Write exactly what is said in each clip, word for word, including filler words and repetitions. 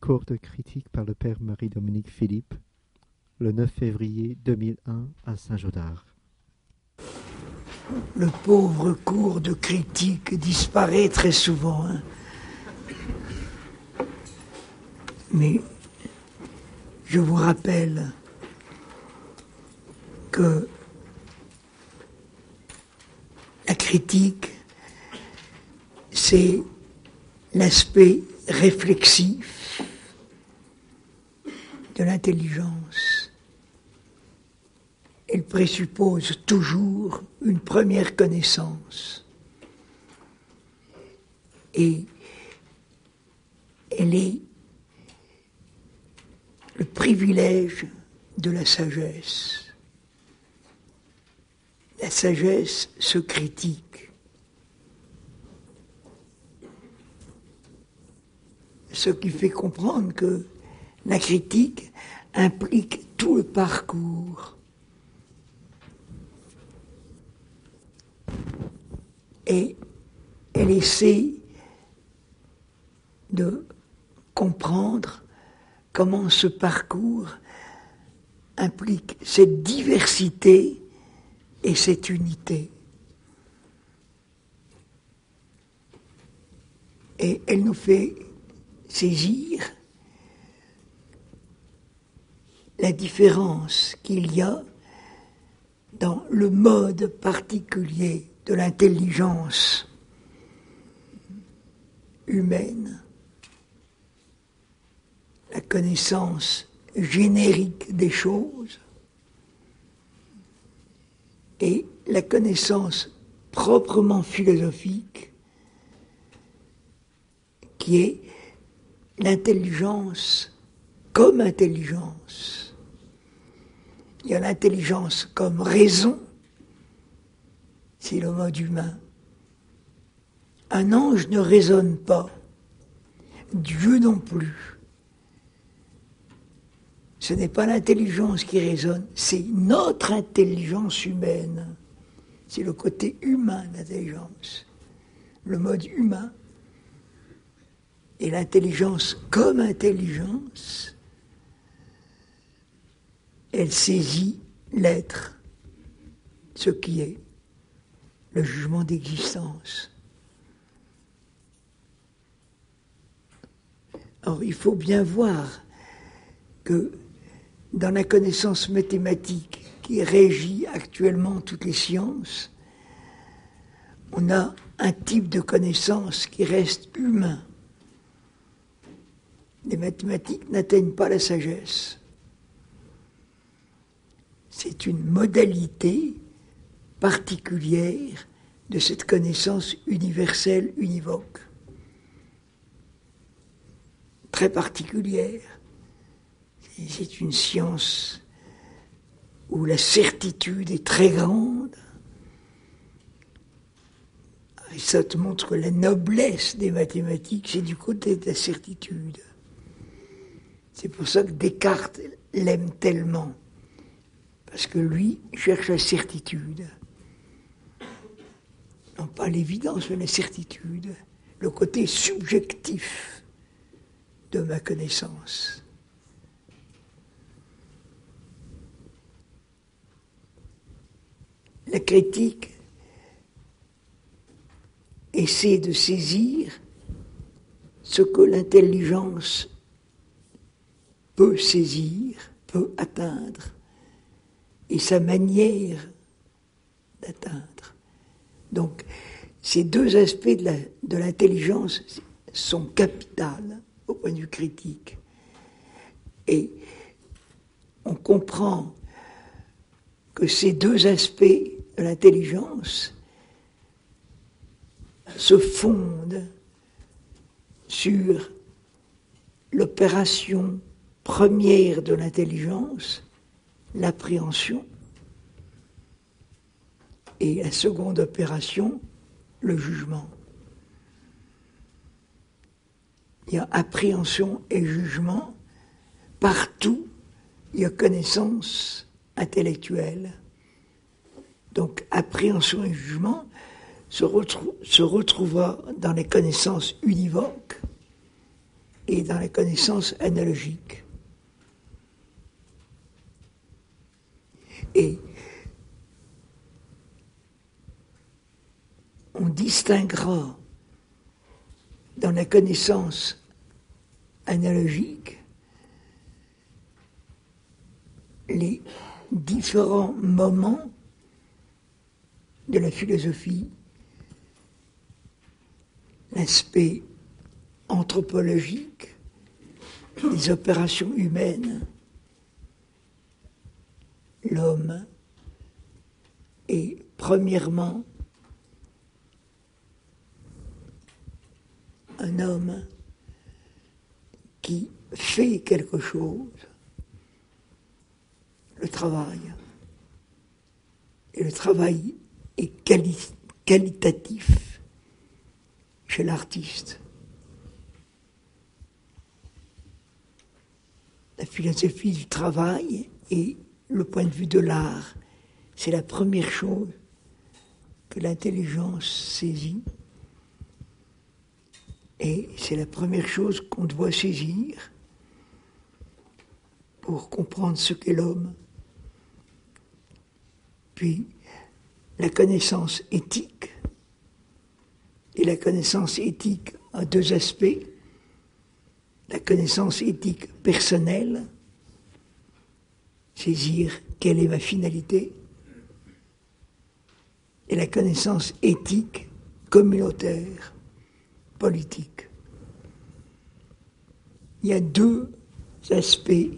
cours de critique par le père Marie-Dominique Philippe, le neuf février deux mille un à Saint-Gaudard. Le pauvre cours de critique disparaît très souvent. Hein. Mais je vous rappelle que la critique, c'est l'aspect réflexif de l'intelligence. Elle présuppose toujours une première connaissance. Et elle est le privilège de la sagesse. La sagesse se critique. Ce qui fait comprendre que la critique implique tout le parcours. Et elle essaie de comprendre comment ce parcours implique cette diversité et cette unité. Et elle nous fait saisir la différence qu'il y a dans le mode particulier de l'intelligence humaine, la connaissance générique des choses et la connaissance proprement philosophique qui est l'intelligence comme intelligence. Il y a l'intelligence comme raison, c'est le mode humain. Un ange ne raisonne pas, Dieu non plus. Ce n'est pas l'intelligence qui raisonne, c'est notre intelligence humaine. C'est le côté humain de l'intelligence. Le mode humain et l'intelligence comme intelligence, elle saisit l'être, ce qui est le jugement d'existence. Or, il faut bien voir que dans la connaissance mathématique qui régit actuellement toutes les sciences, on a un type de connaissance qui reste humain. Les mathématiques n'atteignent pas la sagesse. C'est une modalité particulière de cette connaissance universelle, univoque. Très particulière. C'est une science où la certitude est très grande. Et ça te montre que la noblesse des mathématiques, c'est du côté de la certitude. C'est pour ça que Descartes l'aime tellement. Parce que lui cherche la certitude. Non pas l'évidence, mais la certitude. Le côté subjectif de ma connaissance. La critique essaie de saisir ce que l'intelligence peut saisir, peut atteindre, et sa manière d'atteindre. Donc, ces deux aspects de, la, de l'intelligence sont capitales au point de vue critique. Et on comprend que ces deux aspects de l'intelligence se fondent sur l'opération première de l'intelligence, l'appréhension, et la seconde opération, le jugement. Il y a appréhension et jugement, partout il y a connaissance intellectuelle. Donc appréhension et jugement se, retrou- se retrouvera dans les connaissances univoques et dans la connaissance analogique. Et on distinguera dans la connaissance analogique les différents moments de la philosophie, l'aspect anthropologique, les opérations humaines, l'homme est premièrement un homme qui fait quelque chose, le travail. Et le travail est quali- qualitatif chez l'artiste. La philosophie du travail et le point de vue de l'art, c'est la première chose que l'intelligence saisit. Et c'est la première chose qu'on doit saisir pour comprendre ce qu'est l'homme. Puis, la connaissance éthique, et la connaissance éthique a deux aspects. La connaissance éthique personnelle, saisir quelle est ma finalité, et la connaissance éthique communautaire, politique. Il y a deux aspects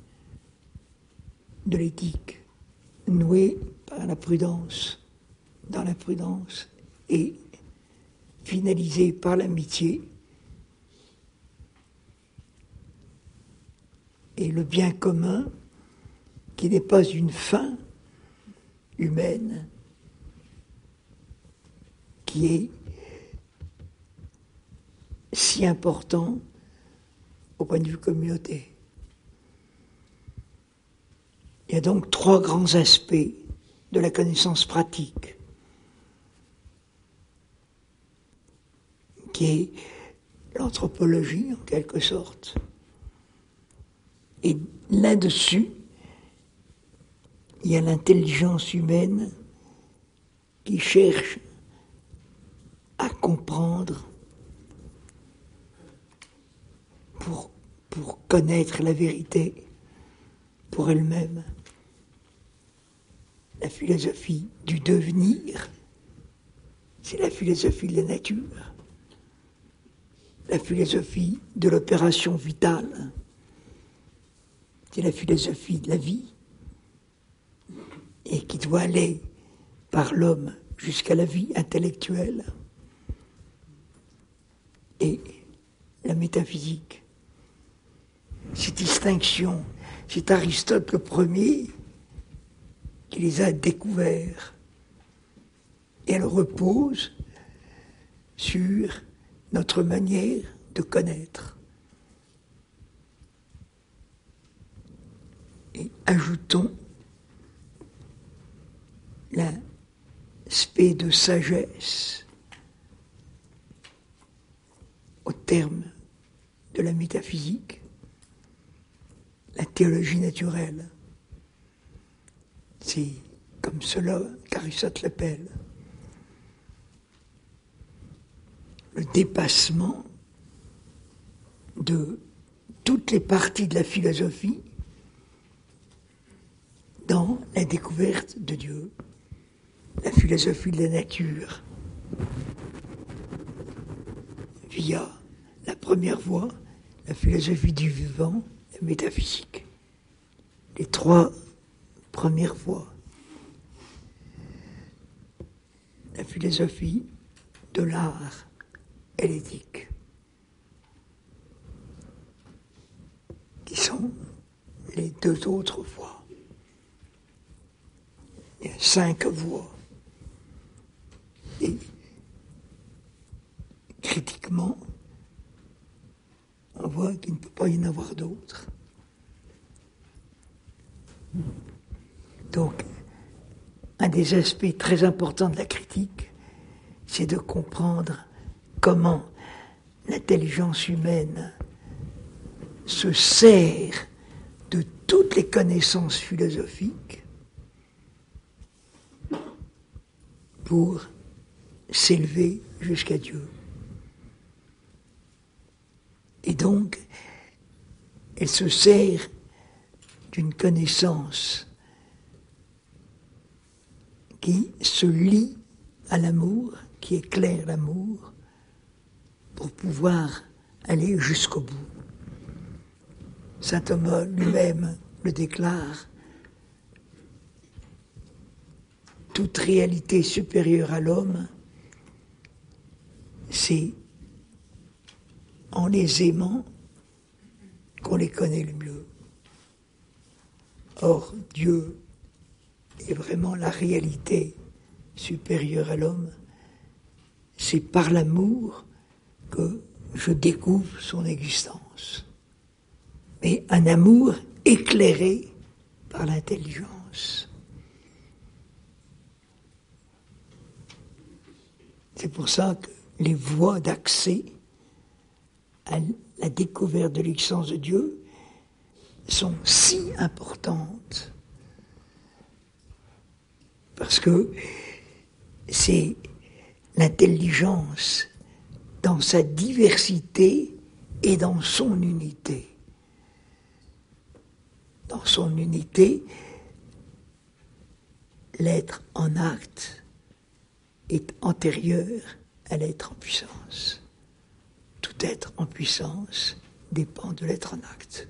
de l'éthique noués par la prudence, dans la prudence, et finalisés par l'amitié. Et le bien commun, qui n'est pas une fin humaine, qui est si important au point de vue communauté. Il y a donc trois grands aspects de la connaissance pratique, qui est l'anthropologie en quelque sorte. Et là-dessus, il y a l'intelligence humaine qui cherche à comprendre pour, pour connaître la vérité pour elle-même. La philosophie du devenir, c'est la philosophie de la nature. La philosophie de l'opération vitale, c'est la philosophie de la vie, et qui doit aller par l'homme jusqu'à la vie intellectuelle. Et la métaphysique, ces distinctions, c'est Aristote le premier qui les a découverts. Et elles reposent sur notre manière de connaître. Et ajoutons l'aspect de sagesse au terme de la métaphysique, la théologie naturelle. C'est comme cela qu'Aristote l'appelle. Le dépassement de toutes les parties de la philosophie dans la découverte de Dieu, la philosophie de la nature, via la première voie, la philosophie du vivant, la métaphysique. Les trois premières voies. La philosophie de l'art et l'éthique, qui sont les deux autres voies. Il y a cinq voies. Et critiquement, on voit qu'il ne peut pas y en avoir d'autres. Donc, un des aspects très importants de la critique, c'est de comprendre comment l'intelligence humaine se sert de toutes les connaissances philosophiques pour s'élever jusqu'à Dieu. Et donc, elle se sert d'une connaissance qui se lie à l'amour, qui éclaire l'amour, pour pouvoir aller jusqu'au bout. Saint Thomas lui-même le déclare, toute réalité supérieure à l'homme, c'est en les aimant qu'on les connaît le mieux. Or, Dieu est vraiment la réalité supérieure à l'homme. C'est par l'amour que je découvre son existence. Mais un amour éclairé par l'intelligence. C'est pour ça que les voies d'accès à la découverte de l'existence de Dieu sont si importantes. Parce que c'est l'intelligence dans sa diversité et dans son unité. Dans son unité, l'être en acte est antérieur à l'être en puissance. Tout être en puissance dépend de l'être en acte.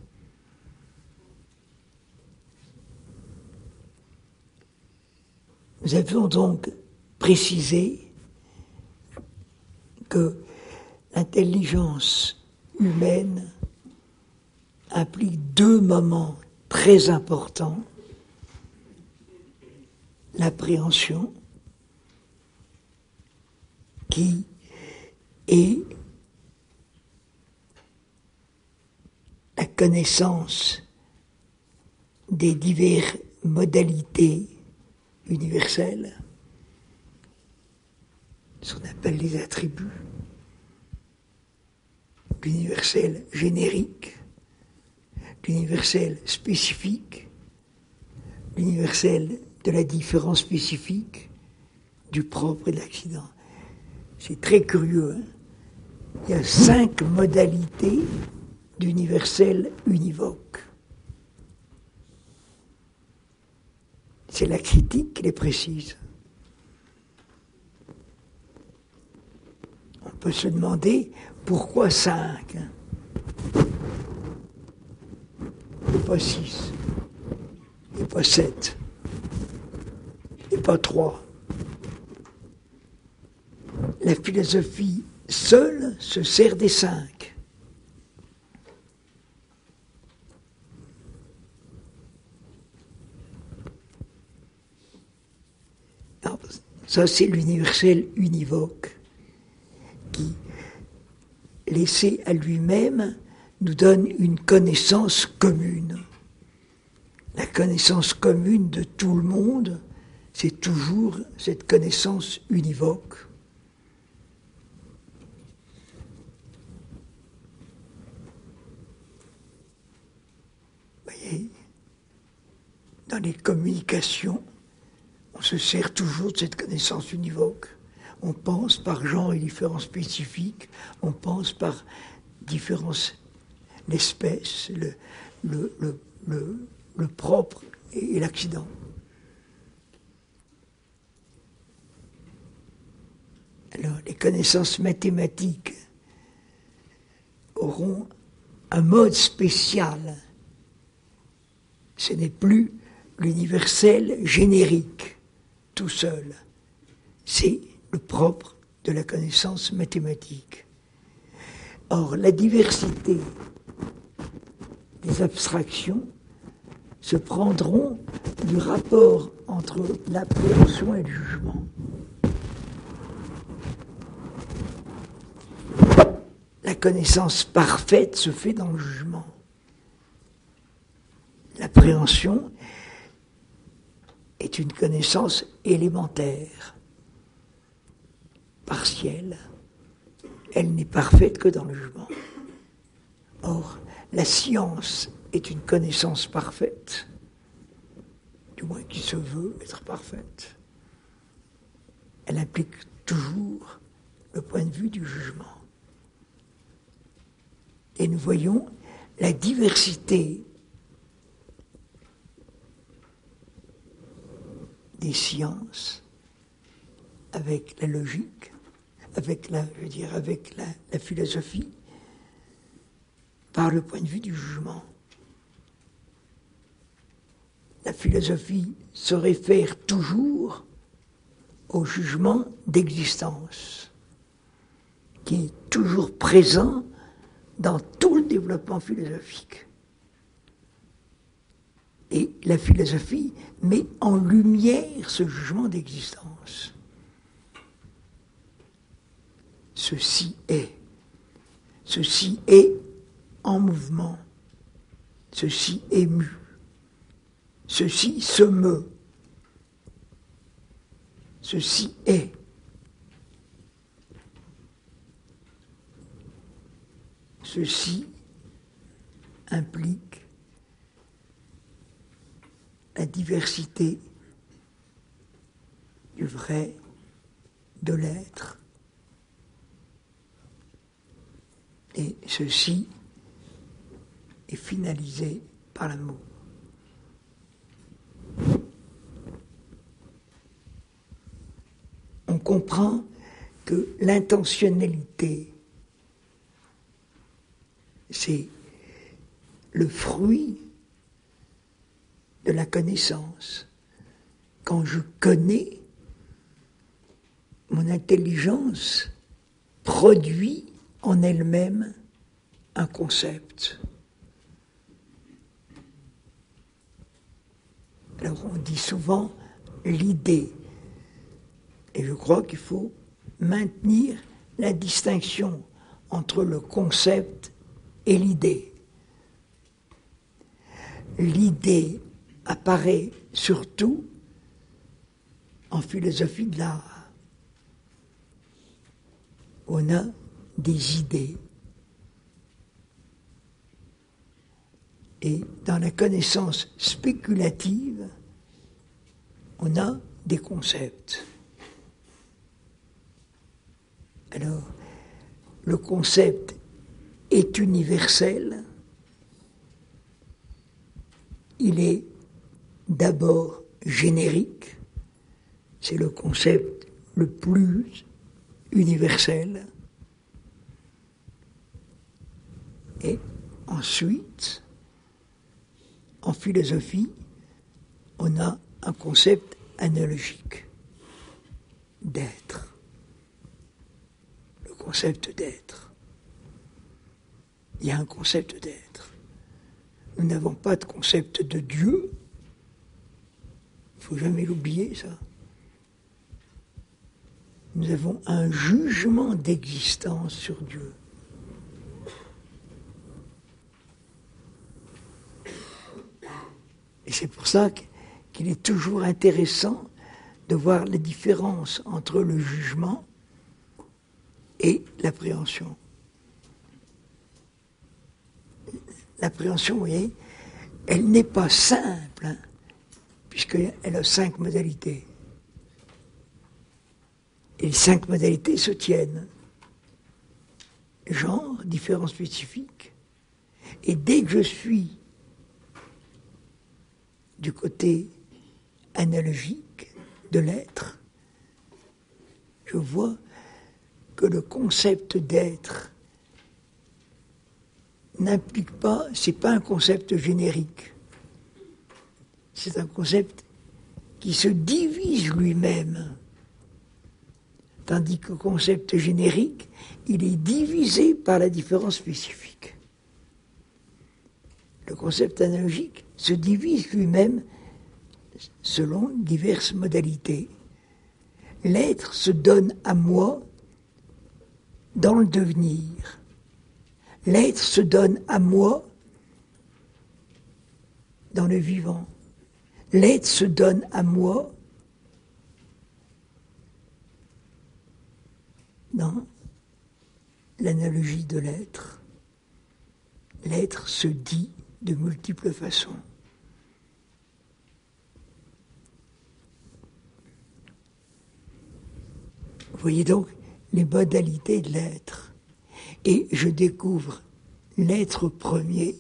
Nous avons donc précisé que l'intelligence humaine implique deux moments très importants. L'appréhension, qui est la connaissance des diverses modalités universelles, ce qu'on appelle les attributs, l'universel générique, l'universel spécifique, l'universel de la différence spécifique, du propre et de l'accident. C'est très curieux, hein. Il y a cinq modalités d'universel univoque. C'est la critique qui les précise. On peut se demander pourquoi cinq, hein, et pas six, et pas sept, et pas trois. La philosophie seule se sert des cinq. Alors, ça, c'est l'universel univoque qui, laissé à lui-même, nous donne une connaissance commune. La connaissance commune de tout le monde, c'est toujours cette connaissance univoque. Dans les communications, on se sert toujours de cette connaissance univoque. On pense par genre et différences spécifiques, on pense par différentes espèces, le, le, le, le, le propre et, et l'accident. Alors, les connaissances mathématiques auront un mode spécial. Ce n'est plus l'universel générique, tout seul. C'est le propre de la connaissance mathématique. Or, la diversité des abstractions se prendront du rapport entre l'appréhension et le jugement. La connaissance parfaite se fait dans le jugement. L'appréhension est une connaissance élémentaire, partielle. Elle n'est parfaite que dans le jugement. Or, la science est une connaissance parfaite, du moins qui se veut être parfaite. Elle implique toujours le point de vue du jugement. Et nous voyons la diversité des sciences avec la logique, avec la, je veux dire, avec la, la philosophie, par le point de vue du jugement. La philosophie se réfère toujours au jugement d'existence, qui est toujours présent dans tout le développement philosophique. Et la philosophie met en lumière ce jugement d'existence. Ceci est. Ceci est en mouvement. Ceci est mu. Ceci se meut. Ceci est. Ceci implique la diversité du vrai, de l'être. Et ceci est finalisé par l'amour. On comprend que l'intentionnalité, c'est le fruit de la connaissance. Quand je connais, mon intelligence produit en elle-même un concept. Alors on dit souvent l'idée. Et je crois qu'il faut maintenir la distinction entre le concept et l'idée. L'idée apparaît surtout en philosophie de l'art. On a des idées. Et dans la connaissance spéculative, on a des concepts. Alors, le concept est universel. Il est d'abord générique. C'est le concept le plus universel. Et ensuite, en philosophie, on a un concept analogique d'être. Le concept d'être. Il y a un concept d'être. Nous n'avons pas de concept de Dieu. Il ne faut jamais l'oublier, ça. Nous avons un jugement d'existence sur Dieu. Et c'est pour ça qu'il est toujours intéressant de voir la différence entre le jugement et l'appréhension. L'appréhension, vous voyez, elle n'est pas simple, hein, puisqu'elle a cinq modalités. Et les cinq modalités se tiennent. Genre, différence spécifique. Et dès que je suis du côté analogique de l'être, je vois que le concept d'être n'implique pas, c'est pas un concept générique. C'est un concept qui se divise lui-même. Tandis que le concept générique, il est divisé par la différence spécifique. Le concept analogique se divise lui-même selon diverses modalités. L'être se donne à moi dans le devenir. L'être se donne à moi dans le vivant. L'être se donne à moi dans l'analogie de l'être. l'être se dit de multiples façons. Vous voyez donc les modalités de l'être. Et je découvre l'être premier.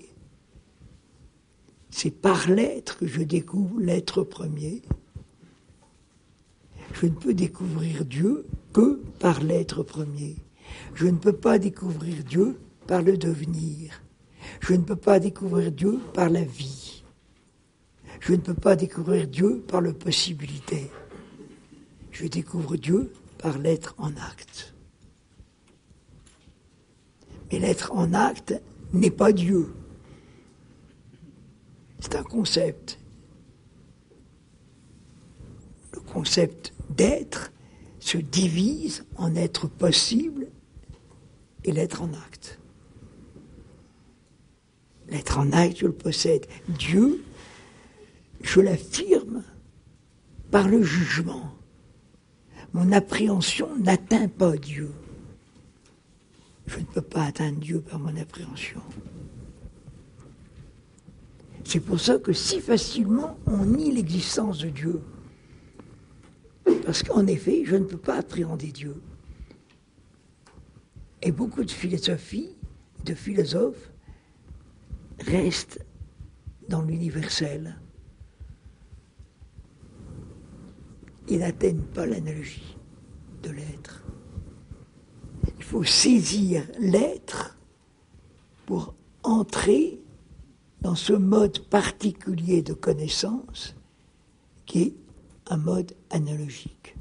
C'est par l'être que je découvre l'être premier. Je ne peux découvrir Dieu que par l'être premier. Je ne peux pas découvrir Dieu par le devenir. Je ne peux pas découvrir Dieu par la vie. Je ne peux pas découvrir Dieu par la possibilité. Je découvre Dieu par l'être en acte. Mais l'être en acte n'est pas Dieu. C'est un concept. Le concept d'être se divise en être possible et l'être en acte. L'être en acte, je le possède. Dieu, je l'affirme par le jugement. Mon appréhension n'atteint pas Dieu. Je ne peux pas atteindre Dieu par mon appréhension. C'est pour ça que si facilement on nie l'existence de Dieu. Parce qu'en effet, je ne peux pas appréhender Dieu. Et beaucoup de philosophies, de philosophes, restent dans l'universel. Ils n'atteignent pas l'analogie de l'être. Il faut saisir l'être pour entrer dans ce mode particulier de connaissance qui est un mode analogique.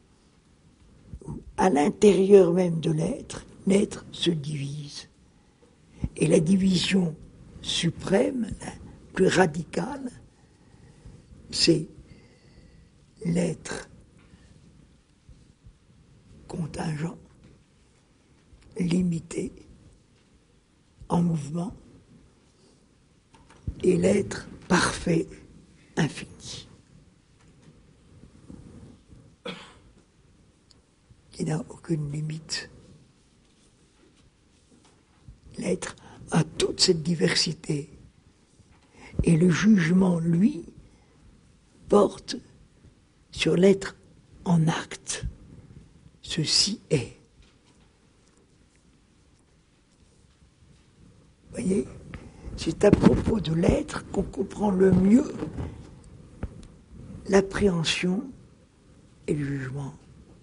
À l'intérieur même de l'être, l'être se divise. Et la division suprême, la plus radicale, c'est l'être contingent, limité, en mouvement, et l'être parfait, infini, qui n'a aucune limite. L'être a toute cette diversité. Et le jugement, lui, porte sur l'être en acte. Ceci est. Vous voyez, c'est à propos de l'être qu'on comprend le mieux l'appréhension et le jugement.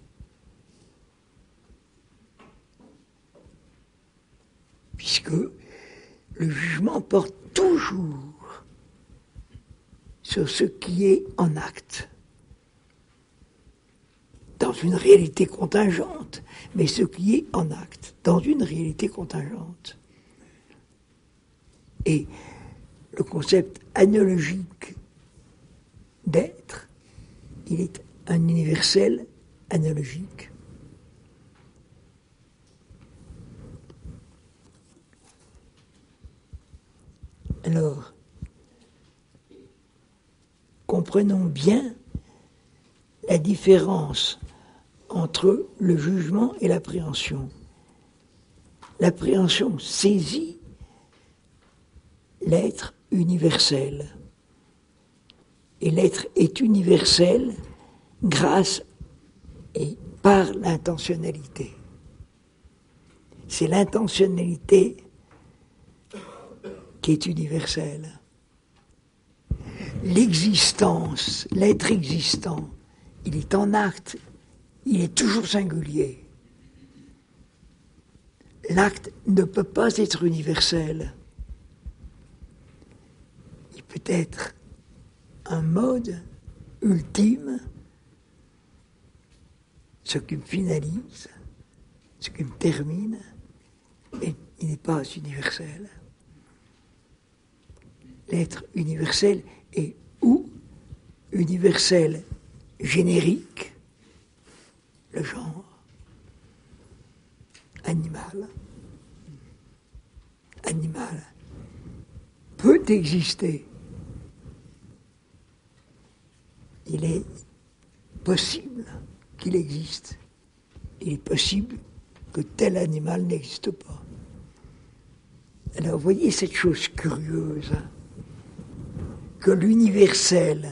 Puisque le jugement porte toujours sur ce qui est en acte, dans une réalité contingente, mais ce qui est en acte, dans une réalité contingente. Et le concept analogique d'être, il est un universel analogique. Alors, comprenons bien la différence entre le jugement et l'appréhension. L'appréhension saisit l'être universel. Et l'être est universel grâce et par l'intentionnalité. C'est l'intentionnalité qui est universelle. L'existence, l'être existant, il est en acte, il est toujours singulier. L'acte ne peut pas être universel. Il peut être un mode ultime, ce qui me finalise, ce qui me termine, mais il n'est pas universel. L'être universel est ou universel générique, le genre, animal, animal, peut exister. Il est possible qu'il existe. Il est possible que tel animal n'existe pas. Alors, vous voyez cette chose curieuse, hein, que l'universel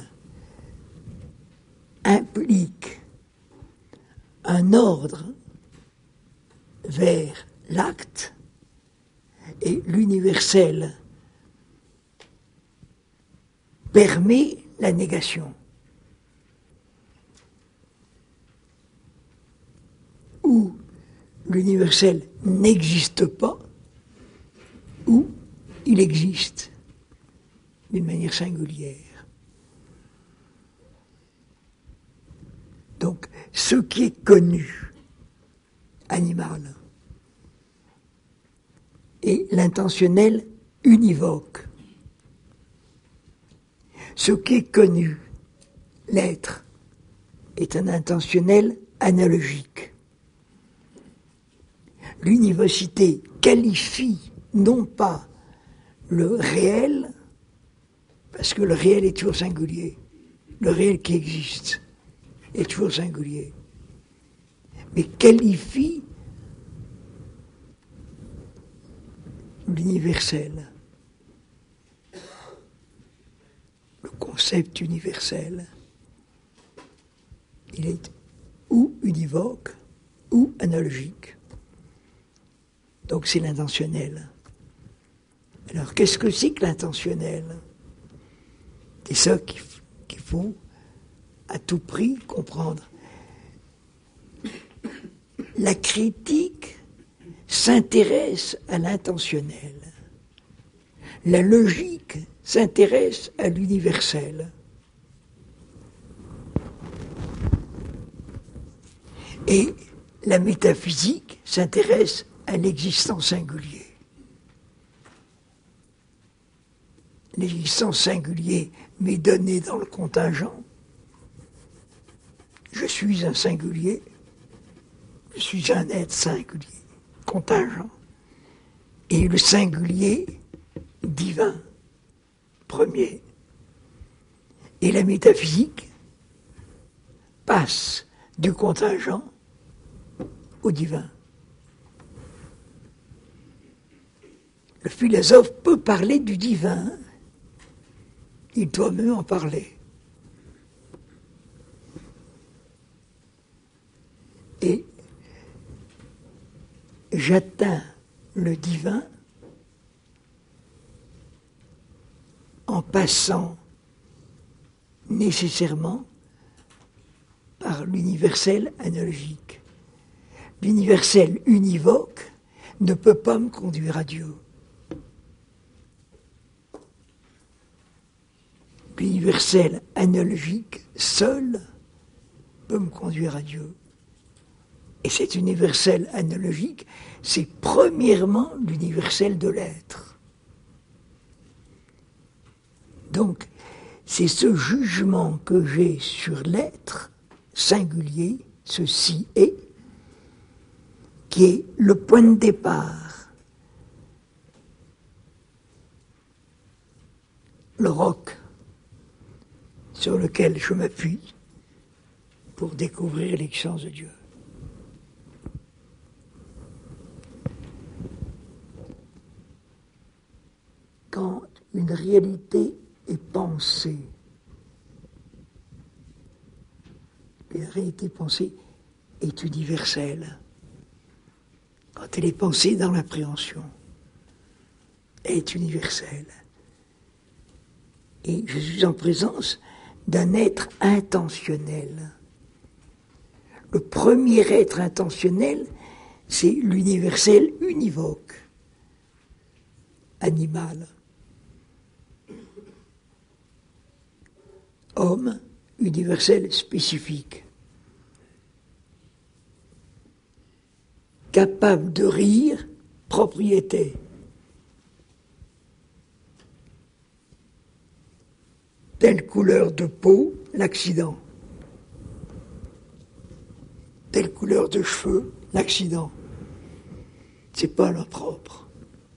implique un ordre vers l'acte et l'universel permet la négation. Ou l'universel n'existe pas, ou il existe d'une manière singulière. Donc, ce qui est connu, animal, et l'intentionnel univoque. Ce qui est connu, l'être, est un intentionnel analogique. L'univocité qualifie non pas le réel, parce que le réel est toujours singulier, le réel qui existe est toujours singulier, mais qualifie l'universel, le concept universel. Il est ou univoque ou analogique. Donc c'est l'intentionnel. Alors qu'est-ce que c'est que l'intentionnel? C'est ça qu'il qu'il faut à tout prix comprendre. La critique s'intéresse à l'intentionnel. La logique s'intéresse à l'universel. Et la métaphysique s'intéresse à l'existence singulier. L'existence singulier m'est donnée dans le contingent. Je suis un singulier. Je suis un être singulier, contingent. Et le singulier divin, premier. Et la métaphysique passe du contingent au divin. Le philosophe peut parler du divin, il doit même en parler. Et j'atteins le divin en passant nécessairement par l'universel analogique. L'universel univoque ne peut pas me conduire à Dieu. L'universel analogique seul peut me conduire à Dieu. Et cet universel analogique, c'est premièrement l'universel de l'être. Donc, c'est ce jugement que j'ai sur l'être singulier, ceci est, qui est le point de départ. Le roc sur lequel je m'appuie pour découvrir l'existence de Dieu. Quand une réalité est pensée, une réalité pensée est universelle. Quand elle est pensée dans l'appréhension, elle est universelle. Et je suis en présence d'un être intentionnel. Le premier être intentionnel, c'est l'universel univoque, animal. Homme, universel spécifique. Capable de rire, propriété. Telle couleur de peau, l'accident. Telle couleur de cheveux, l'accident. C'est pas leur propre.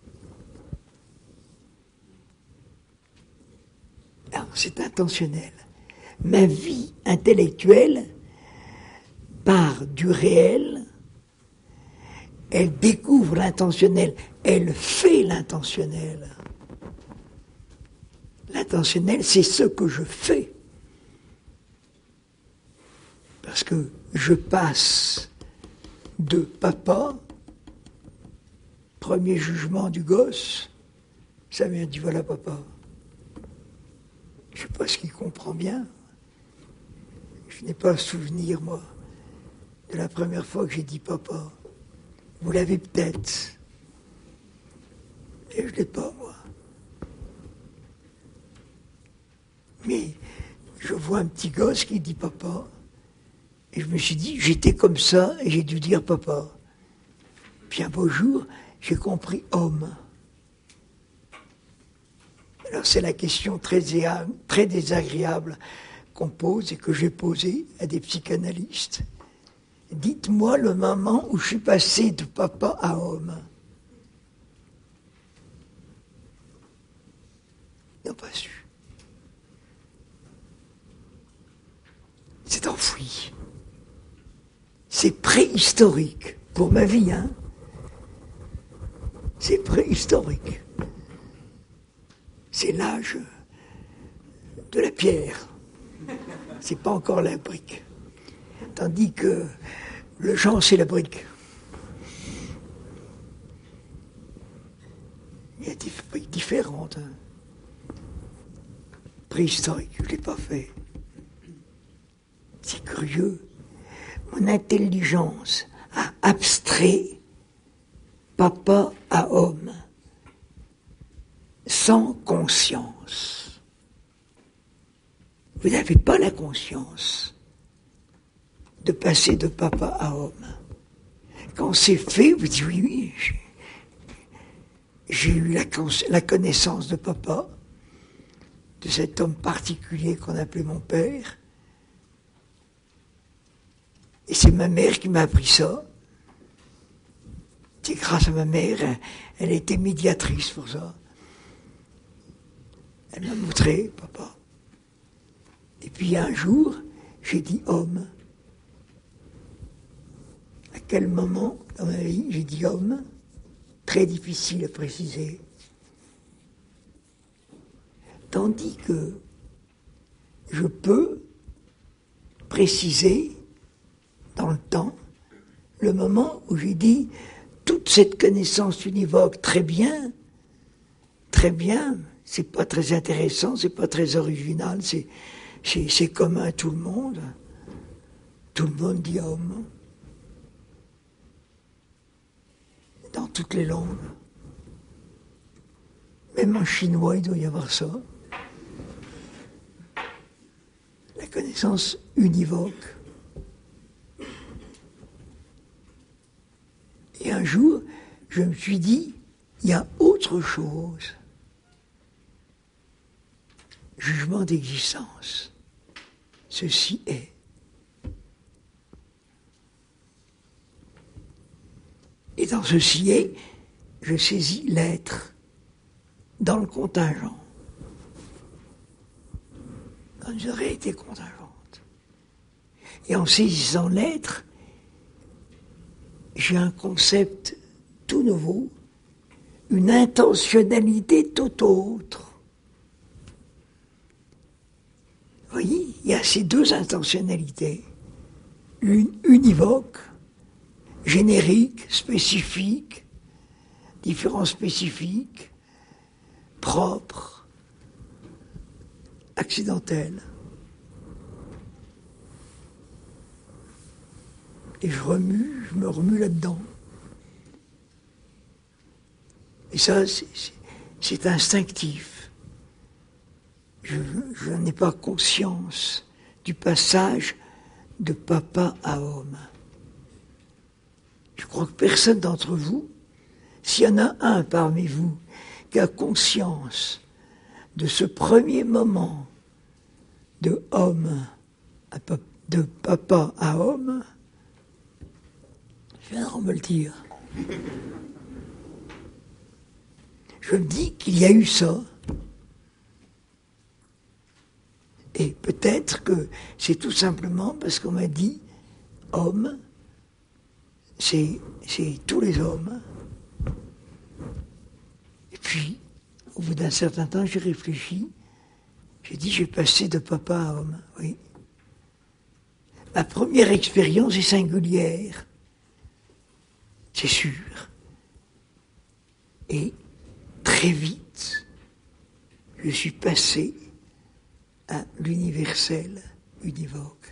Alors, c'est intentionnel. Ma vie intellectuelle part du réel, elle découvre l'intentionnel, elle fait l'intentionnel. L'intentionnel, c'est ce que je fais. Parce que je passe de papa, premier jugement du gosse, ça vient du voilà papa. Je ne sais pas ce qu'il comprend bien. Je n'ai pas souvenir, moi, de la première fois que j'ai dit papa. Vous l'avez peut-être. Et je ne l'ai pas, moi. Mais je vois un petit gosse qui dit papa. Et je me suis dit, j'étais comme ça et j'ai dû dire papa. Puis un beau jour, j'ai compris homme. Alors c'est la question très, très désagréable qu'on pose et que j'ai posée à des psychanalystes. Dites-moi le moment où je suis passé de papa à homme. Ils n'ont pas su. C'est enfoui. C'est préhistorique pour ma vie, hein. C'est préhistorique. C'est l'âge de la pierre. C'est pas encore la brique. Tandis que le genre, c'est la brique. Il y a des briques différentes. Hein. Préhistorique, je ne l'ai pas fait. C'est curieux. Mon intelligence a abstrait papa à homme, sans conscience. Vous n'avez pas la conscience de passer de papa à homme. Quand c'est fait, vous dites oui, oui, j'ai, j'ai eu la, la connaissance de papa, de cet homme particulier qu'on appelait mon père. Et c'est ma mère qui m'a appris ça. C'est grâce à ma mère, elle était médiatrice pour ça. Elle m'a montré, papa. Et puis un jour, j'ai dit homme. À quel moment dans ma vie j'ai dit homme? Très difficile à préciser. Tandis que je peux préciser dans le temps le moment où j'ai dit toute cette connaissance univoque, très bien, très bien, c'est pas très intéressant, c'est pas très original, c'est, c'est, c'est commun à tout le monde. Tout le monde dit homme. Dans toutes les langues. Même en chinois, il doit y avoir ça. La connaissance univoque. Et un jour, je me suis dit, il y a autre chose. Jugement d'existence. Ceci est. Et dans ceci est, je saisis l'être dans le contingent. Dans une réalité contingente. Et en saisissant l'être, j'ai un concept tout nouveau, une intentionnalité tout autre. Vous voyez, il y a ces deux intentionnalités. Une univoque, générique, spécifique, différent spécifique, propre, accidentel. Et je remue, je me remue là-dedans. Et ça, c'est, c'est, c'est instinctif. Je, je n'ai pas conscience du passage de papa à homme. Je crois que personne d'entre vous, s'il y en a un parmi vous qui a conscience de ce premier moment de homme, à pa- de papa à homme, je viens de me le dire. Je me dis qu'il y a eu ça. Et peut-être que c'est tout simplement parce qu'on m'a dit homme, c'est, c'est tous les hommes. Et puis, au bout d'un certain temps, j'ai réfléchi. J'ai dit, j'ai passé de papa à homme, oui. Ma première expérience est singulière, c'est sûr. Et très vite, je suis passé à l'universel univoque.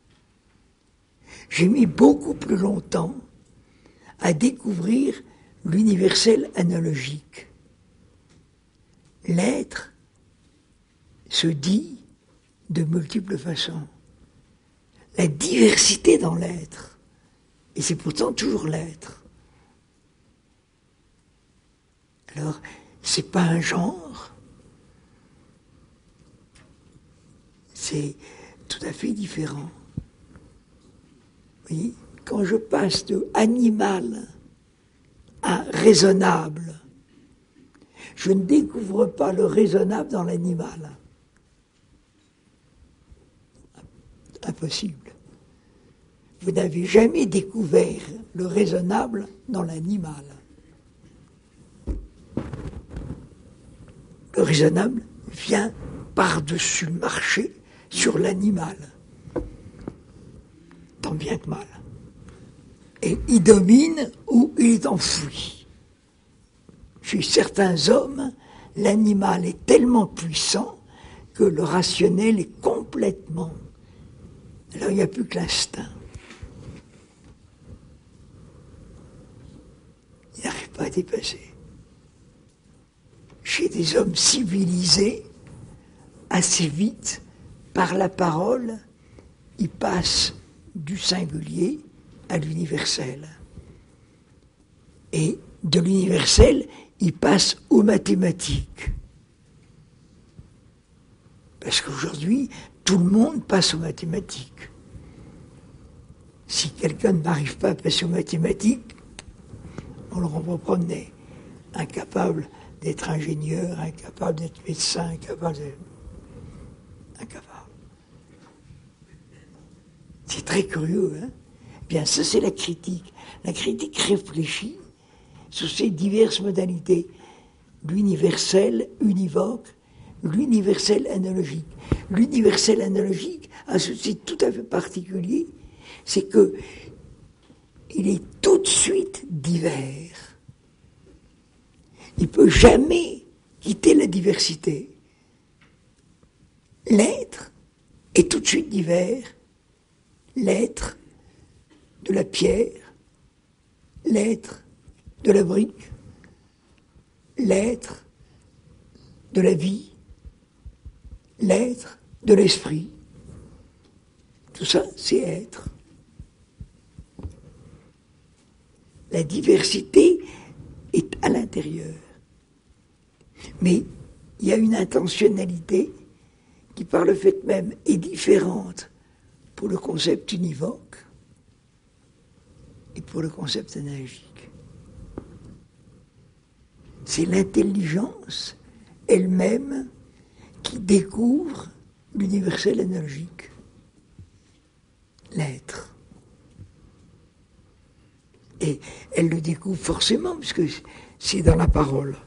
J'ai mis beaucoup plus longtemps à découvrir l'universel analogique. L'être se dit de multiples façons. La diversité dans l'être, et c'est pourtant toujours l'être. Alors, c'est pas un genre, c'est tout à fait différent. Vous voyez, quand je passe de animal à raisonnable, je ne découvre pas le raisonnable dans l'animal. Impossible. Vous n'avez jamais découvert le raisonnable dans l'animal. Le raisonnable vient par-dessus le marché sur l'animal, tant bien que mal. Et il domine ou il est enfoui. Chez certains hommes, l'animal est tellement puissant que le rationnel est complètement. Alors il n'y a plus que l'instinct. Il n'arrive pas à dépasser. Chez des hommes civilisés, assez vite, par la parole, ils passent du singulier à l'universel. Et de l'universel, ils passent aux mathématiques. Parce qu'aujourd'hui, tout le monde passe aux mathématiques. Si quelqu'un n'arrive pas à passer aux mathématiques, on le renvoie promener. Incapable d'être ingénieur, incapable d'être médecin, incapable d'être... Incapable. C'est très curieux, hein? Bien, ça c'est la critique. La critique réfléchit sur ces diverses modalités. L'universel univoque, l'universel analogique. L'universel analogique a ceci tout à fait particulier, c'est que il est tout de suite divers. Il ne peut jamais quitter la diversité. L'être est tout de suite divers. L'être de la pierre, l'être de la brique, l'être de la vie, l'être de l'esprit. Tout ça, c'est être. La diversité est à l'intérieur. Mais il y a une intentionnalité qui, par le fait même, est différente pour le concept univoque et pour le concept analogique. C'est l'intelligence elle-même qui découvre l'universel analogique, l'être. Et elle le découvre forcément, puisque c'est dans la parole.